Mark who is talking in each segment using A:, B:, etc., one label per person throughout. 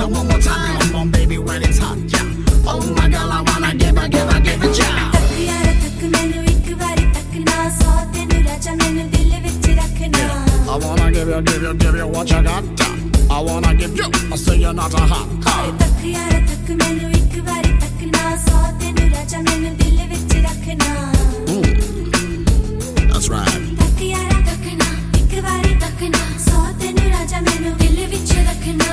A: now one more time. Come on, baby, when it's hot, yeah. Oh my girl, I wanna give it, yeah.
B: तक यार तक मैनू एक बारी तकना सौ दिन राजा मैनू दिल विच रखना
A: I wanna give you what you got. I wanna give you, I say you're not a hot.
B: तक यार तक मैनू एक बारी तकना सौ दिन राजा मैनू दिल विच रखना
A: That's right.
B: तक यार तकना एक बारी तकना सौ दिन राजा मैनू दिल विच रखना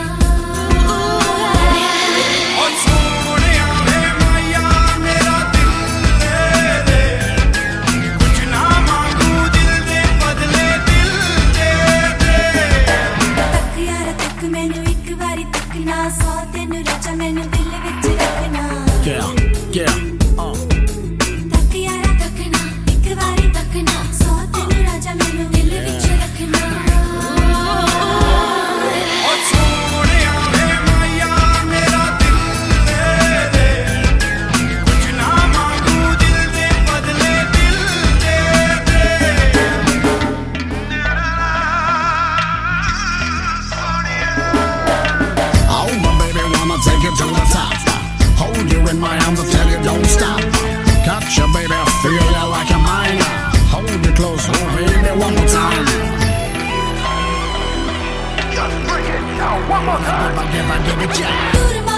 A: Yeah, yeah,
B: तक यारा तकना एक बारी तकना सौ दिन राजा मैनू दिल विच रखना
C: ओ सोनिया वे माया मेरा दिल दे दे कुछ ना मांगू दिल दे बदले दिल दे दे
A: oh my baby, wanna take you to the top. Hold you in my arms and tell you don't stop. Catch you, baby, feel you like you're mine. Hold you close, oh baby, one more time.
C: Just bring it down one more time.
A: Give it, yeah.
B: दूर